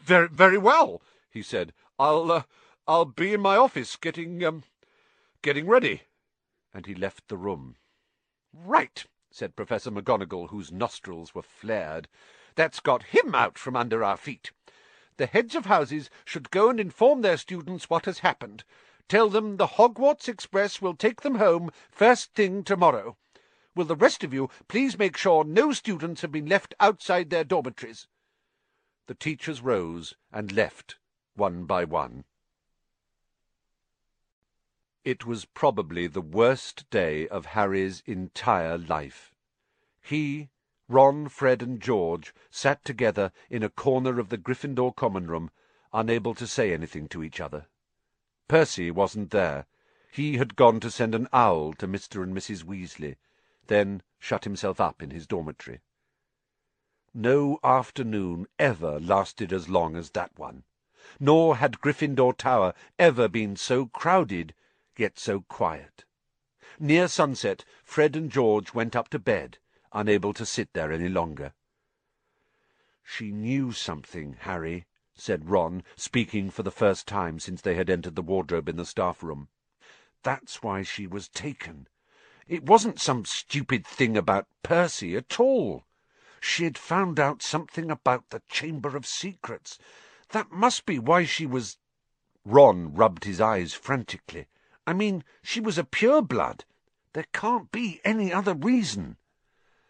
Very well," he said. I'll be in my office getting ready." And he left the room. "Right," said Professor McGonagall, whose nostrils were flared. "That's got him out from under our feet. The heads of houses should go and inform their students what has happened. Tell them the Hogwarts Express will take them home first thing tomorrow. Will the rest of you please make sure no students have been left outside their dormitories?" The teachers rose and left, one by one. It was probably the worst day of Harry's entire life. He, Ron, Fred, and George sat together in a corner of the Gryffindor common room, unable to say anything to each other. Percy wasn't there. He had gone to send an owl to Mr. and Mrs. Weasley, then shut himself up in his dormitory. No afternoon ever lasted as long as that one, nor had Gryffindor Tower ever been so crowded, yet so quiet. Near sunset, Fred and George went up to bed, unable to sit there any longer. "She knew something, Harry," said Ron, speaking for the first time since they had entered the wardrobe in the staff-room. "That's why she was taken. It wasn't some stupid thing about Percy at all. She had found out something about the Chamber of Secrets. That must be why she was—" Ron rubbed his eyes frantically. "I mean, she was a pureblood. There can't be any other reason."